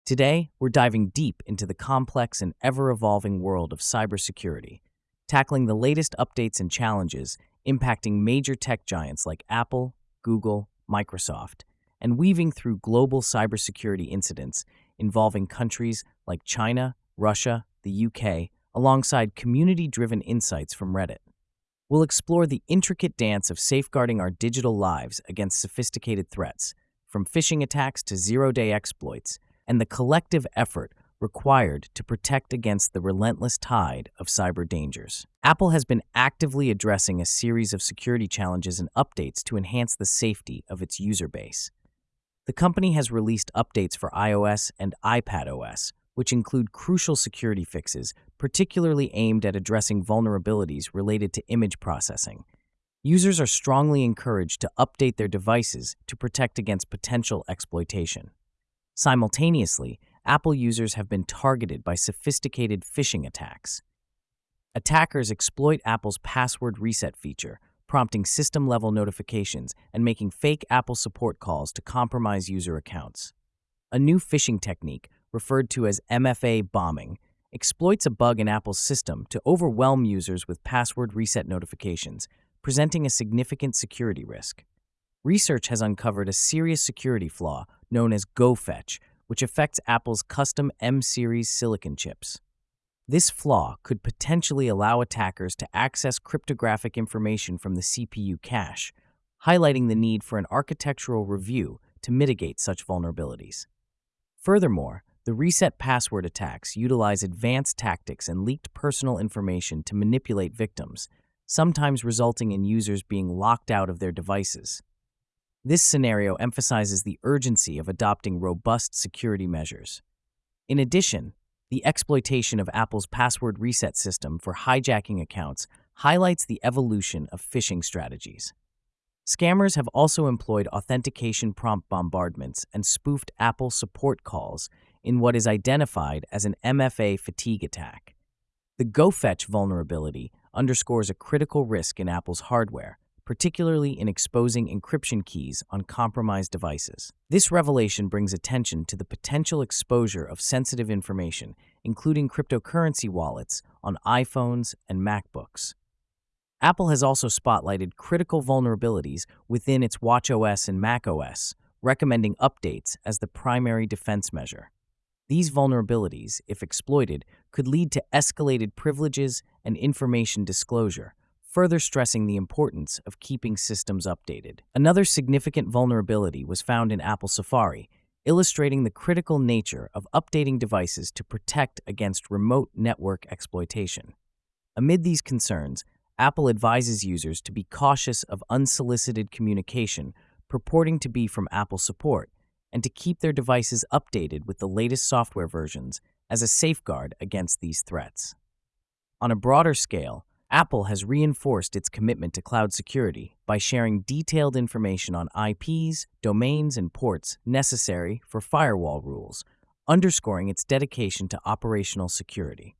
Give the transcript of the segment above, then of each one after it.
Today, we're diving deep into the complex and ever-evolving world of cybersecurity, tackling the latest updates and challenges impacting major tech giants like Apple, Google, Microsoft, and weaving through global cybersecurity incidents involving countries like China, Russia, the UK, alongside community-driven insights from Reddit. We'll explore the intricate dance of safeguarding our digital lives against sophisticated threats, from phishing attacks to zero-day exploits, and the collective effort required to protect against the relentless tide of cyber dangers. Apple has been actively addressing a series of security challenges and updates to enhance the safety of its user base. The company has released updates for iOS and iPadOS, which include crucial security fixes, particularly aimed at addressing vulnerabilities related to image processing. Users are strongly encouraged to update their devices to protect against potential exploitation. Simultaneously, Apple users have been targeted by sophisticated phishing attacks. Attackers exploit Apple's password reset feature, prompting system-level notifications and making fake Apple support calls to compromise user accounts. A new phishing technique, referred to as MFA bombing, exploits a bug in Apple's system to overwhelm users with password reset notifications, presenting a significant security risk. Research has uncovered a serious security flaw known as GoFetch, which affects Apple's custom M-series silicon chips. This flaw could potentially allow attackers to access cryptographic information from the CPU cache, highlighting the need for an architectural review to mitigate such vulnerabilities. Furthermore, the reset password attacks utilize advanced tactics and leaked personal information to manipulate victims, sometimes resulting in users being locked out of their devices. This scenario emphasizes the urgency of adopting robust security measures. In addition, the exploitation of Apple's password reset system for hijacking accounts highlights the evolution of phishing strategies. Scammers have also employed authentication prompt bombardments and spoofed Apple support calls in what is identified as an MFA fatigue attack. The GoFetch vulnerability underscores a critical risk in Apple's hardware, particularly in exposing encryption keys on compromised devices. This revelation brings attention to the potential exposure of sensitive information, including cryptocurrency wallets, on iPhones and MacBooks. Apple has also spotlighted critical vulnerabilities within its watchOS and macOS, recommending updates as the primary defense measure. These vulnerabilities, if exploited, could lead to escalated privileges and information disclosure, further stressing the importance of keeping systems updated. Another significant vulnerability was found in Apple Safari, illustrating the critical nature of updating devices to protect against remote network exploitation. Amid these concerns, Apple advises users to be cautious of unsolicited communication purporting to be from Apple support, and to keep their devices updated with the latest software versions as a safeguard against these threats. On a broader scale, Apple has reinforced its commitment to cloud security by sharing detailed information on IPs, domains, and ports necessary for firewall rules, underscoring its dedication to operational security.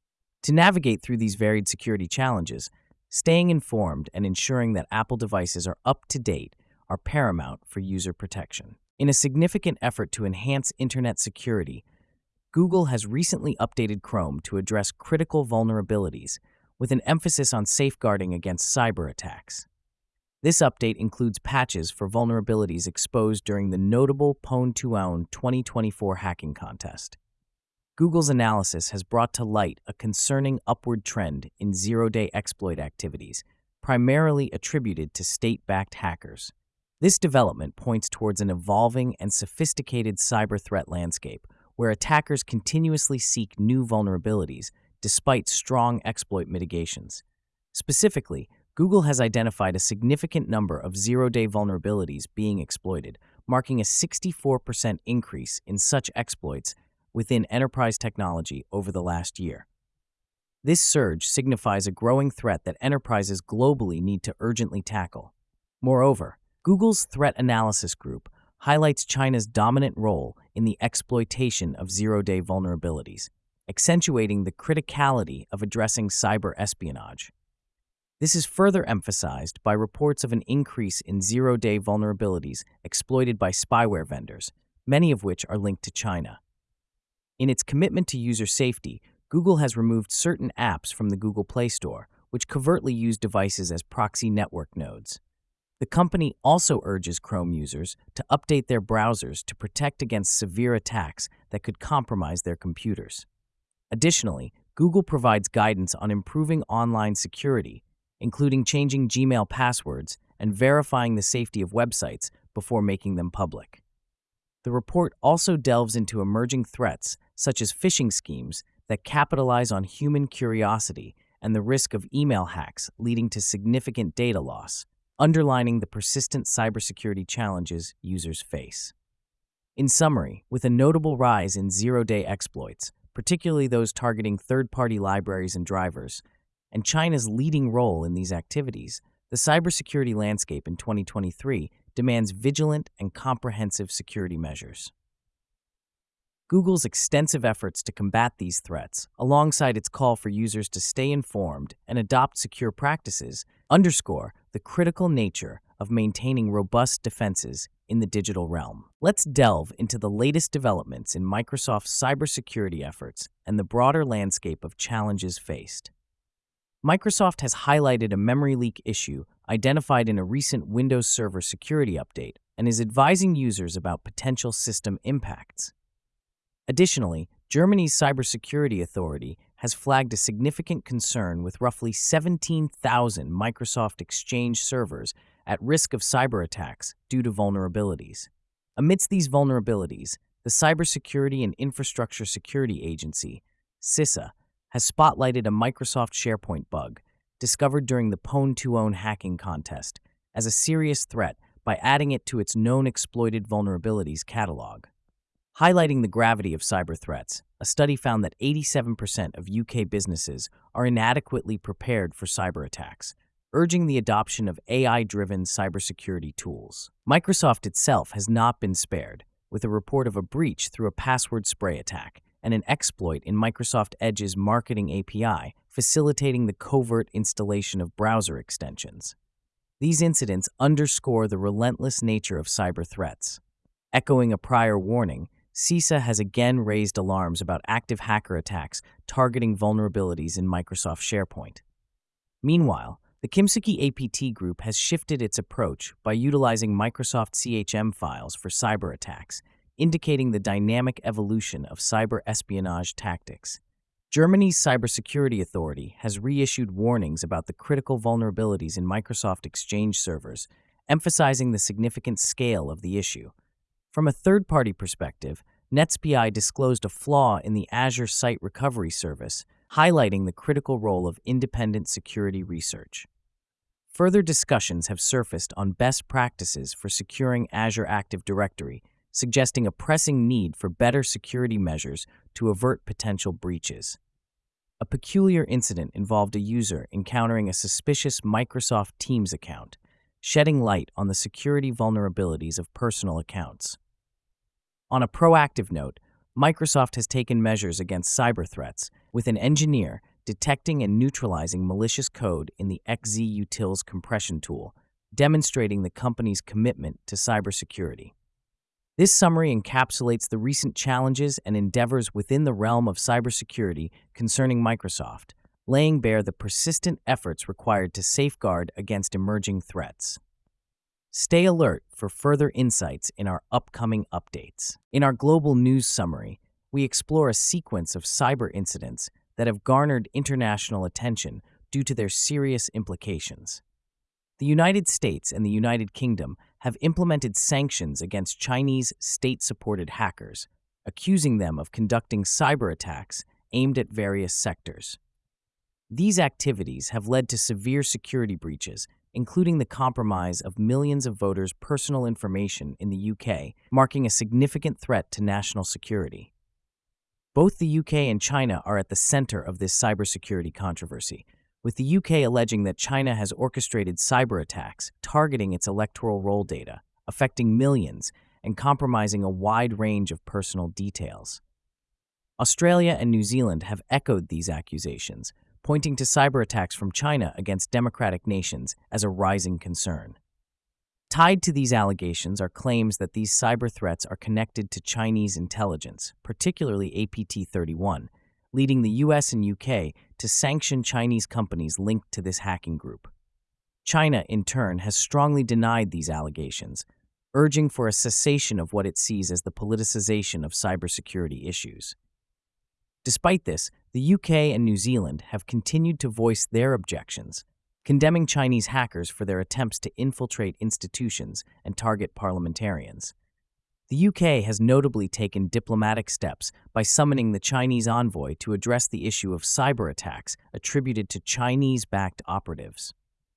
To navigate through these varied security challenges, staying informed and ensuring that Apple devices are up to date are paramount for user protection. In a significant effort to enhance internet security, Google has recently updated Chrome to address critical vulnerabilities, with an emphasis on safeguarding against cyber attacks. This update includes patches for vulnerabilities exposed during the notable Pwn2Own 2024 hacking contest. Google's analysis has brought to light a concerning upward trend in zero-day exploit activities, primarily attributed to state-backed hackers. This development points towards an evolving and sophisticated cyber threat landscape, where attackers continuously seek new vulnerabilities despite strong exploit mitigations. Specifically, Google has identified a significant number of zero-day vulnerabilities being exploited, marking a 64% increase in such exploits within enterprise technology over the last year. This surge signifies a growing threat that enterprises globally need to urgently tackle. Moreover, Google's Threat Analysis Group highlights China's dominant role in the exploitation of zero-day vulnerabilities, accentuating the criticality of addressing cyber espionage. This is further emphasized by reports of an increase in zero-day vulnerabilities exploited by spyware vendors, many of which are linked to China. In its commitment to user safety, Google has removed certain apps from the Google Play Store, which covertly use devices as proxy network nodes. The company also urges Chrome users to update their browsers to protect against severe attacks that could compromise their computers. Additionally, Google provides guidance on improving online security, including changing Gmail passwords and verifying the safety of websites before making them public. The report also delves into emerging threats, such as phishing schemes that capitalize on human curiosity and the risk of email hacks leading to significant data loss, underlining the persistent cybersecurity challenges users face. In summary, with a notable rise in zero-day exploits, particularly those targeting third-party libraries and drivers, and China's leading role in these activities, the cybersecurity landscape in 2023 demands vigilant and comprehensive security measures. Google's extensive efforts to combat these threats, alongside its call for users to stay informed and adopt secure practices, underscore the critical nature of maintaining robust defenses in the digital realm. Let's delve into the latest developments in Microsoft's cybersecurity efforts and the broader landscape of challenges faced. Microsoft has highlighted a memory leak issue identified in a recent Windows Server security update and is advising users about potential system impacts. Additionally, Germany's Cybersecurity Authority has flagged a significant concern with roughly 17,000 Microsoft Exchange servers at risk of cyber attacks due to vulnerabilities. Amidst these vulnerabilities, the Cybersecurity and Infrastructure Security Agency, CISA, has spotlighted a Microsoft SharePoint bug discovered during the Pwn2Own hacking contest as a serious threat by adding it to its known exploited vulnerabilities catalog. Highlighting the gravity of cyber threats, a study found that 87% of UK businesses are inadequately prepared for cyber attacks, urging the adoption of AI-driven cybersecurity tools. Microsoft itself has not been spared, with a report of a breach through a password spray attack and an exploit in Microsoft Edge's marketing API, facilitating the covert installation of browser extensions. These incidents underscore the relentless nature of cyber threats. Echoing a prior warning, CISA has again raised alarms about active hacker attacks targeting vulnerabilities in Microsoft SharePoint. Meanwhile, the Kimsuki APT Group has shifted its approach by utilizing Microsoft CHM files for cyber attacks, indicating the dynamic evolution of cyber espionage tactics. Germany's Cybersecurity Authority has reissued warnings about the critical vulnerabilities in Microsoft Exchange servers, emphasizing the significant scale of the issue. From a third-party perspective, NetSPI disclosed a flaw in the Azure Site Recovery Service, highlighting the critical role of independent security research. Further discussions have surfaced on best practices for securing Azure Active Directory, suggesting a pressing need for better security measures to avert potential breaches. A peculiar incident involved a user encountering a suspicious Microsoft Teams account, shedding light on the security vulnerabilities of personal accounts. On a proactive note, Microsoft has taken measures against cyber threats, with an engineer detecting and neutralizing malicious code in the XZ-Utils compression tool, demonstrating the company's commitment to cybersecurity. This summary encapsulates the recent challenges and endeavors within the realm of cybersecurity concerning Microsoft, laying bare the persistent efforts required to safeguard against emerging threats. Stay alert for further insights in our upcoming updates. In our global news summary, we explore a sequence of cyber incidents that have garnered international attention due to their serious implications. The United States and the United Kingdom have implemented sanctions against Chinese state-supported hackers, accusing them of conducting cyber attacks aimed at various sectors. These activities have led to severe security breaches, including the compromise of millions of voters' personal information in the UK, marking a significant threat to national security. Both the UK and China are at the center of this cybersecurity controversy, with the UK alleging that China has orchestrated cyber attacks targeting its electoral roll data, affecting millions and compromising a wide range of personal details. Australia and New Zealand have echoed these accusations, pointing to cyber attacks from China against democratic nations as a rising concern. Tied to these allegations are claims that these cyber threats are connected to Chinese intelligence, particularly APT-31, leading the US and UK to sanction Chinese companies linked to this hacking group. China, in turn, has strongly denied these allegations, urging for a cessation of what it sees as the politicization of cybersecurity issues. Despite this, the UK and New Zealand have continued to voice their objections, condemning Chinese hackers for their attempts to infiltrate institutions and target parliamentarians. The UK has notably taken diplomatic steps by summoning the Chinese envoy to address the issue of cyber attacks attributed to Chinese-backed operatives.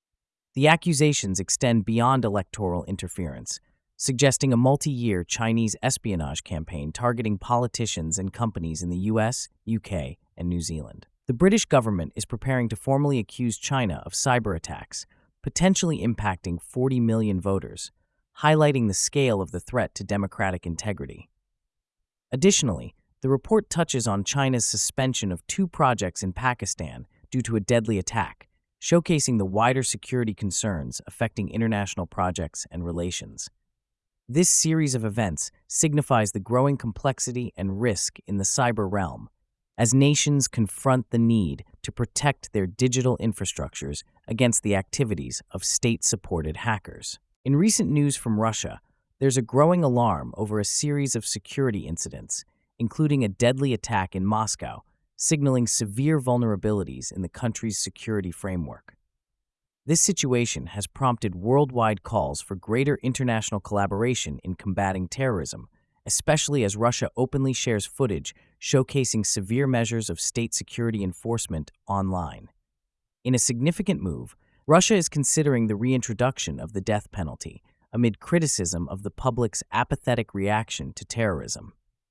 The accusations extend beyond electoral interference, suggesting a multi-year Chinese espionage campaign targeting politicians and companies in the US, UK, and New Zealand. The British government is preparing to formally accuse China of cyber attacks, potentially impacting 40 million voters, highlighting the scale of the threat to democratic integrity. Additionally, the report touches on China's suspension of 2 projects in Pakistan due to a deadly attack, showcasing the wider security concerns affecting international projects and relations. This series of events signifies the growing complexity and risk in the cyber realm, as nations confront the need to protect their digital infrastructures against the activities of state-supported hackers. In recent news from Russia, there's a growing alarm over a series of security incidents, including a deadly attack in Moscow, signaling severe vulnerabilities in the country's security framework. This situation has prompted worldwide calls for greater international collaboration in combating terrorism, especially as Russia openly shares footage showcasing severe measures of state security enforcement online. In a significant move, Russia is considering the reintroduction of the death penalty amid criticism of the public's apathetic reaction to terrorism.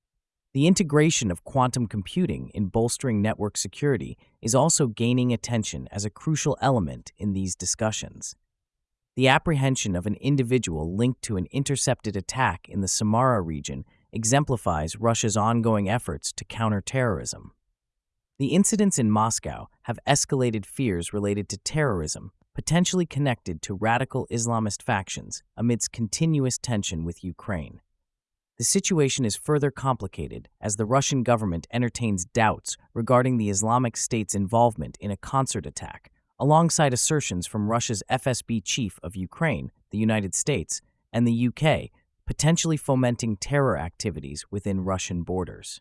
The integration of quantum computing in bolstering network security is also gaining attention as a crucial element in these discussions. The apprehension of an individual linked to an intercepted attack in the Samara region exemplifies Russia's ongoing efforts to counter terrorism. The incidents in Moscow have escalated fears related to terrorism, potentially connected to radical Islamist factions, amidst continuous tension with Ukraine. The situation is further complicated as the Russian government entertains doubts regarding the Islamic State's involvement in a concert attack, alongside assertions from Russia's FSB chief of Ukraine, the United States, and the UK, potentially fomenting terror activities within Russian borders.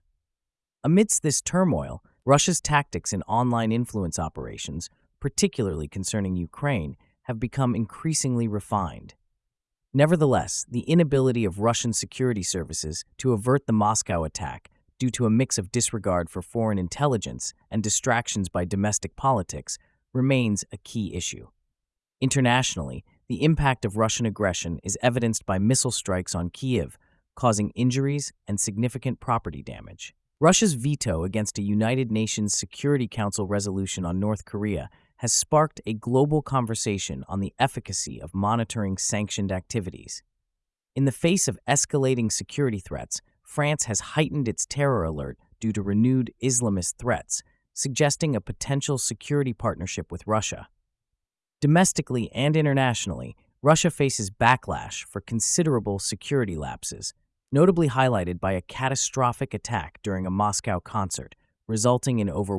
Amidst this turmoil, Russia's tactics in online influence operations, particularly concerning Ukraine, have become increasingly refined. Nevertheless, the inability of Russian security services to avert the Moscow attack due to a mix of disregard for foreign intelligence and distractions by domestic politics remains a key issue. Internationally, the impact of Russian aggression is evidenced by missile strikes on Kyiv, causing injuries and significant property damage. Russia's veto against a United Nations Security Council resolution on North Korea has sparked a global conversation on the efficacy of monitoring sanctioned activities. In the face of escalating security threats, France has heightened its terror alert due to renewed Islamist threats, suggesting a potential security partnership with Russia. Domestically and internationally, Russia faces backlash for considerable security lapses, notably highlighted by a catastrophic attack during a Moscow concert, resulting in over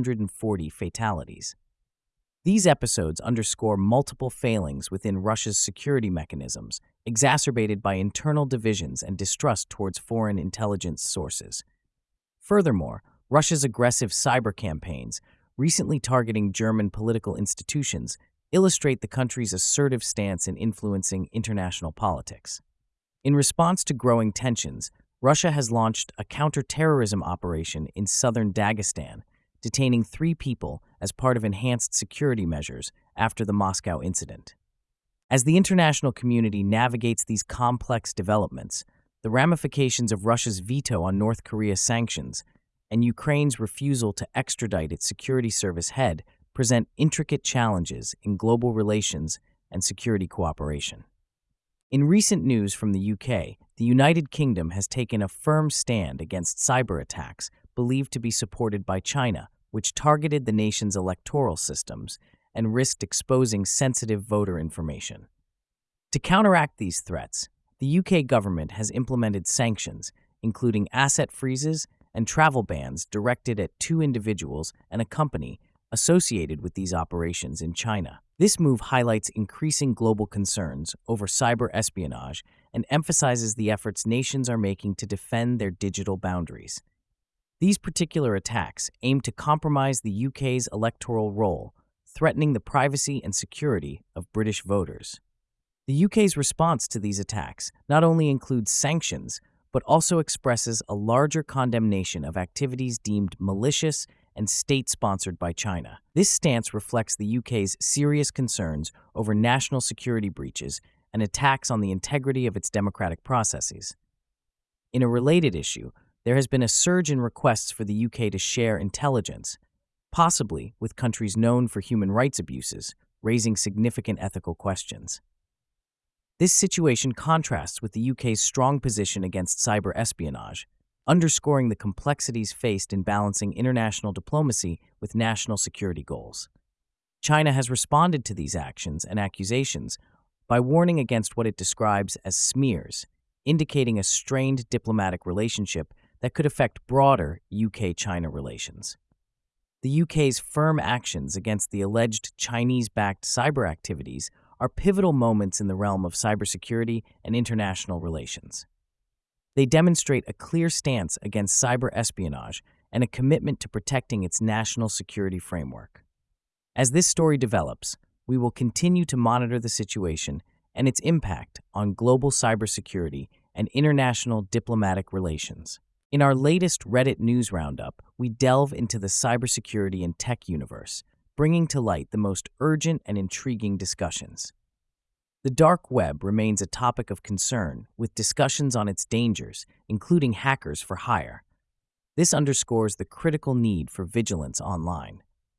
140 fatalities. These episodes underscore multiple failings within Russia's security mechanisms, exacerbated by internal divisions and distrust towards foreign intelligence sources. Furthermore, Russia's aggressive cyber campaigns, recently targeting German political institutions, illustrate the country's assertive stance in influencing international politics. In response to growing tensions, Russia has launched a counter-terrorism operation in southern Dagestan, detaining 3 people as part of enhanced security measures after the Moscow incident. As the international community navigates these complex developments, the ramifications of Russia's veto on North Korea sanctions and Ukraine's refusal to extradite its security service head present intricate challenges in global relations and security cooperation. In recent news from the UK, the United Kingdom has taken a firm stand against cyber attacks believed to be supported by China, which targeted the nation's electoral systems and risked exposing sensitive voter information. To counteract these threats, the UK government has implemented sanctions, including asset freezes and travel bans directed at 2 individuals and a company associated with these operations in China. This move highlights increasing global concerns over cyber espionage and emphasizes the efforts nations are making to defend their digital boundaries. These particular attacks aim to compromise the UK's electoral roll, threatening the privacy and security of British voters. The UK's response to these attacks not only includes sanctions, but also expresses a larger condemnation of activities deemed malicious and state-sponsored by China. This stance reflects the UK's serious concerns over national security breaches and attacks on the integrity of its democratic processes. In a related issue, there has been a surge in requests for the UK to share intelligence, possibly with countries known for human rights abuses, raising significant ethical questions. This situation contrasts with the UK's strong position against cyber espionage, underscoring the complexities faced in balancing international diplomacy with national security goals. China has responded to these actions and accusations by warning against what it describes as smears, indicating a strained diplomatic relationship that could affect broader UK-China relations. The UK's firm actions against the alleged Chinese-backed cyber activities are pivotal moments in the realm of cybersecurity and international relations. They demonstrate a clear stance against cyber espionage and a commitment to protecting its national security framework. As this story develops, we will continue to monitor the situation and its impact on global cybersecurity and international diplomatic relations. In our latest Reddit News Roundup, we delve into the cybersecurity and tech universe, bringing to light the most urgent and intriguing discussions. The dark web remains a topic of concern, with discussions on its dangers, including hackers for hire. This underscores the critical need for vigilance online.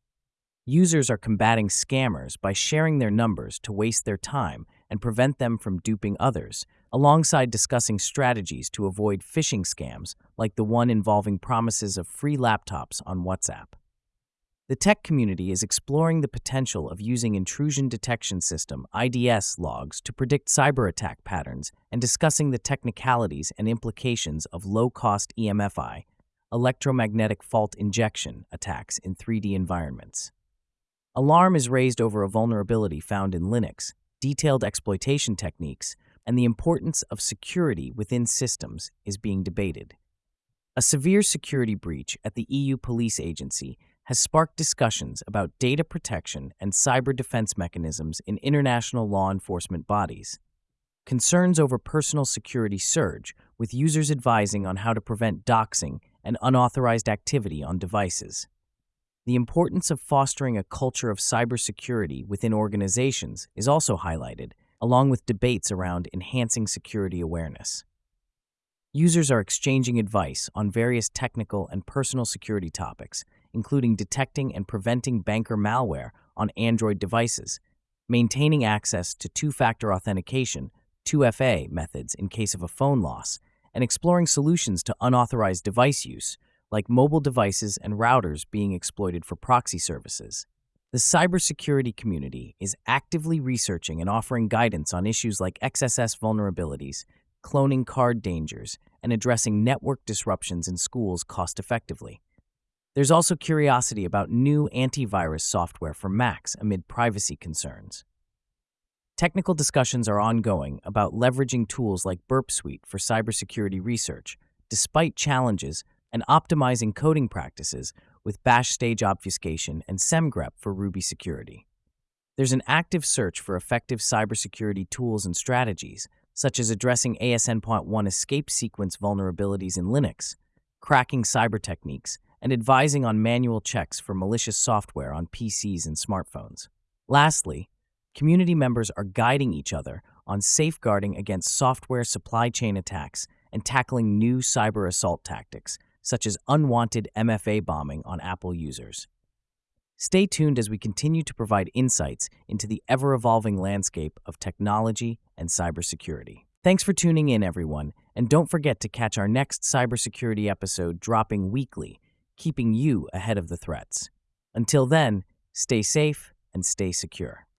Users are combating scammers by sharing their numbers to waste their time and prevent them from duping others, alongside discussing strategies to avoid phishing scams like the one involving promises of free laptops on WhatsApp. The tech community is exploring the potential of using intrusion detection system (IDS) logs to predict cyber attack patterns and discussing the technicalities and implications of low-cost EMFI, electromagnetic fault injection, attacks in 3D environments. Alarm is raised over a vulnerability found in Linux, detailed exploitation techniques, and the importance of security within systems is being debated. A severe security breach at the EU Police Agency has sparked discussions about data protection and cyber defense mechanisms in international law enforcement bodies. Concerns over personal security surge, with users advising on how to prevent doxing and unauthorized activity on devices. The importance of fostering a culture of cybersecurity within organizations is also highlighted, along with debates around enhancing security awareness. Users are exchanging advice on various technical and personal security topics, including detecting and preventing banker malware on Android devices, maintaining access to two-factor authentication, 2FA methods in case of a phone loss, and exploring solutions to unauthorized device use, like mobile devices and routers being exploited for proxy services. The cybersecurity community is actively researching and offering guidance on issues like XSS vulnerabilities, cloning card dangers, and addressing network disruptions in schools cost-effectively. There's also curiosity about new antivirus software for Macs amid privacy concerns. Technical discussions are ongoing about leveraging tools like Burp Suite for cybersecurity research, despite challenges, and optimizing coding practices with Bash stage obfuscation and SemGrep for Ruby security. There's an active search for effective cybersecurity tools and strategies, such as addressing ASN.1 escape sequence vulnerabilities in Linux, cracking cyber techniques, and advising on manual checks for malicious software on PCs and smartphones. Lastly, community members are guiding each other on safeguarding against software supply chain attacks and tackling new cyber assault tactics, such as unwanted MFA bombing on Apple users. Stay tuned as we continue to provide insights into the ever-evolving landscape of technology and cybersecurity. Thanks for tuning in, everyone, and don't forget to catch our next cybersecurity episode dropping weekly, keeping you ahead of the threats. Until then, stay safe and stay secure.